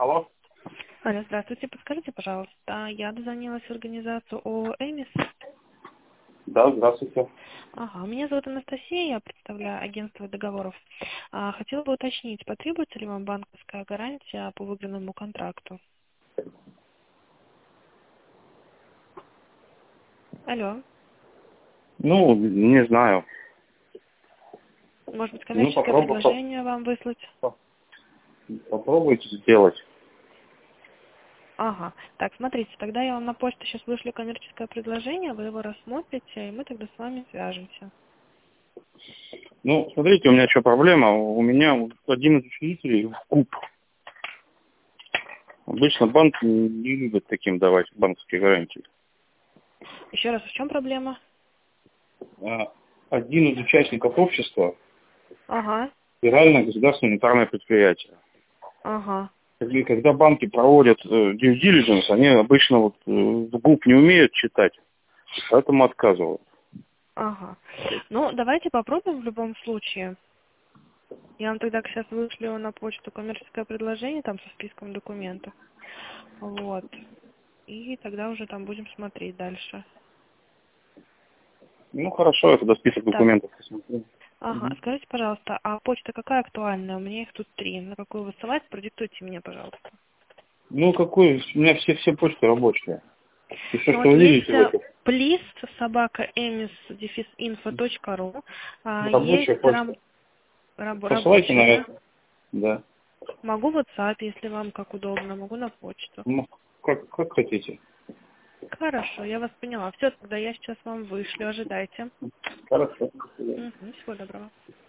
Алло? Алло, здравствуйте. Подскажите, пожалуйста, я дозвонилась в организацию ООО «Эмис». Да, здравствуйте. Ага, меня зовут Анастасия, я представляю агентство договоров. Хотела бы уточнить, потребуется ли вам банковская гарантия по выигранному контракту? Алло, Ну, не знаю. может быть, Ну, коммерческое предложение вам выслать? попробуйте сделать. Ага, так, смотрите, тогда я вам на почту сейчас вышлю коммерческое предложение, вы его рассмотрите, и мы тогда с вами свяжемся. Ну, смотрите, у меня что проблема. У меня вот один из учредителей в КУП. Обычно банк не любит таким давать банковские гарантии. Еще раз, в чем проблема? Один из участников общества — Ага, федеральное государственное унитарное предприятие. ага. И когда банки проводят due diligence, они обычно вот в ГУП не умеют читать, поэтому отказывают. Ага. Ну, давайте попробуем в любом случае. Я вам тогда сейчас вышлю на почту коммерческое предложение там со списком документов. Вот. И тогда уже там будем смотреть дальше. Ну, хорошо, я тогда список Так, документов посмотрю. ага. Скажите, пожалуйста, а почта какая актуальная? У меня их тут 3. На какую высылать? Продиктуйте мне, пожалуйста. Ну, какой? У меня все почты рабочие. И все, Ну что вот вы есть видите в этих please собака emis-info.ru. рабочая Есть почта. Посылайте на рабочая, да? это. Да. Могу в WhatsApp, если вам как удобно, могу на почту. Ну, как хотите. Хорошо, я вас поняла. Все, тогда я сейчас вам вышлю, ожидайте. Хорошо. Всего доброго.